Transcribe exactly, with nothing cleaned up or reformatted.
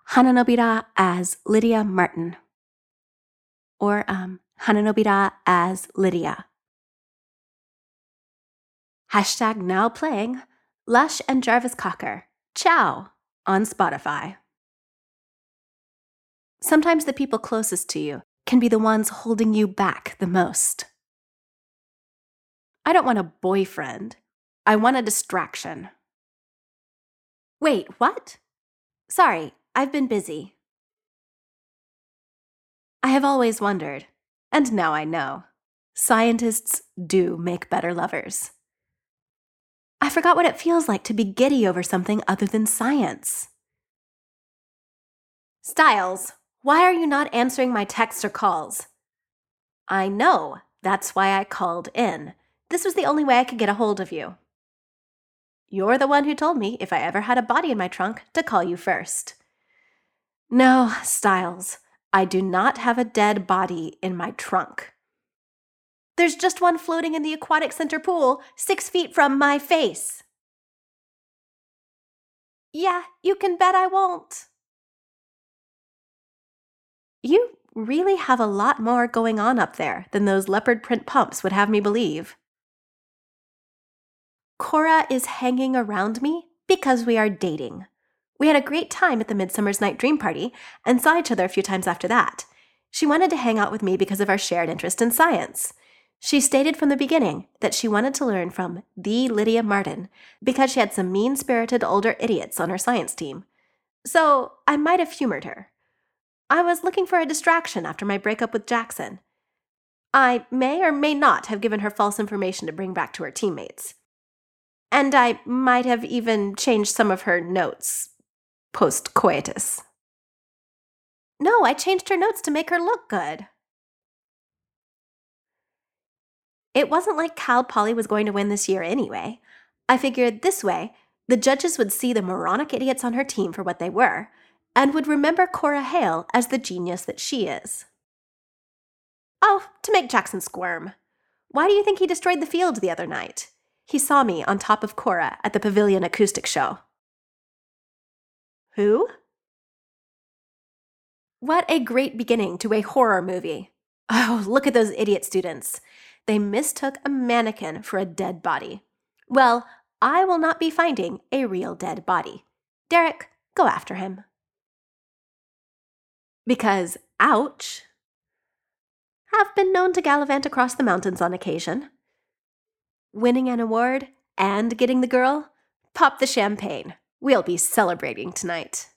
Hananobira as Lydia Martin. Or, um, Hananobira as Lydia. Hashtag now playing Lush and Jarvis Cocker. Ciao on Spotify. Sometimes the people closest to you can be the ones holding you back the most. I don't want a boyfriend. I want a distraction. Wait, what? Sorry, I've been busy. I have always wondered, and now I know. Scientists do make better lovers. I forgot what it feels like to be giddy over something other than science. Styles, why are you not answering my texts or calls? I know. That's why I called in. This was the only way I could get a hold of you. You're the one who told me if I ever had a body in my trunk to call you first. No, Styles, I do not have a dead body in my trunk. There's just one floating in the aquatic center pool, six feet from my face. Yeah, you can bet I won't. You really have a lot more going on up there than those leopard print pumps would have me believe. Cora is hanging around me because we are dating. We had a great time at the Midsummer's Night Dream Party and saw each other a few times after that. She wanted to hang out with me because of our shared interest in science. She stated from the beginning that she wanted to learn from the Lydia Martin because she had some mean-spirited older idiots on her science team. So I might have humored her. I was looking for a distraction after my breakup with Jackson. I may or may not have given her false information to bring back to her teammates. And I might have even changed some of her notes post-coitus. No, I changed her notes to make her look good. It wasn't like Cal Poly was going to win this year anyway. I figured this way, the judges would see the moronic idiots on her team for what they were, and would remember Cora Hale as the genius that she is. Oh, to make Jackson squirm. Why do you think he destroyed the field the other night? He saw me on top of Cora at the Pavilion Acoustic Show. Who? What a great beginning to a horror movie. Oh, look at those idiot students. They mistook a mannequin for a dead body. Well, I will not be finding a real dead body. Derek, go after him. Because, ouch. Have been known to gallivant across the mountains on occasion. Winning an award and getting the girl? Pop the champagne. We'll be celebrating tonight.